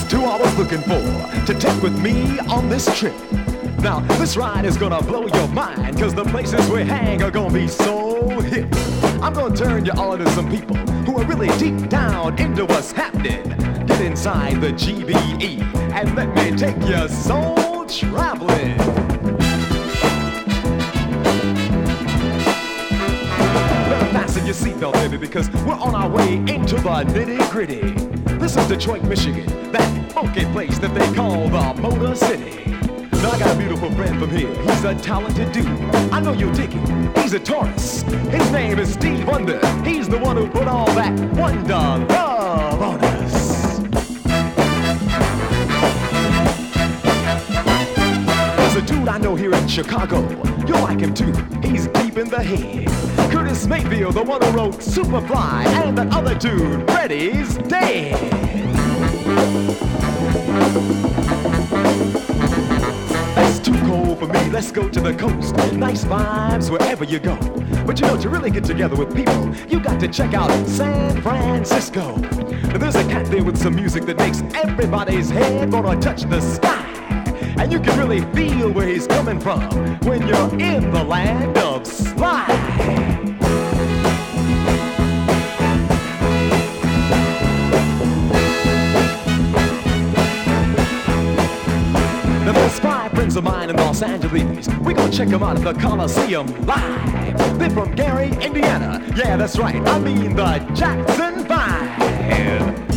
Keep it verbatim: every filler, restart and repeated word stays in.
just who I was looking for to take with me on this trip. Now, this ride is gonna blow your mind, cause the places we hang are gonna be so hip. I'm gonna turn you on to some people who are really deep down into what's happening. Get inside the G B E and let me take your soul traveling. Better fasten your seatbelt, baby, because we're on our way into the nitty-gritty. This is Detroit, Michigan, that funky place that they call the Motor City. Now I got a beautiful friend from here. He's a talented dude. I know you'll dig him. He's a Taurus. His name is Steve Wonder. He's the one who put all that wonder love on us. There's a dude I know here in Chicago. You'll like him too. He's deep in the head. Curtis Mayfield, the one who wrote Superfly, and that other dude, Freddie's dead. That's too cold for me, let's go to the coast. Nice vibes wherever you go. But you know, to really get together with people, you got to check out San Francisco. There's a cat there with some music that makes everybody's head wanna touch the sky. And you can really feel where he's coming from when you're in the land of Sly. Friends of mine in Los Angeles, we gonna check them out at the Coliseum live. They're from Gary, Indiana. Yeah, that's right, I mean the Jackson Five.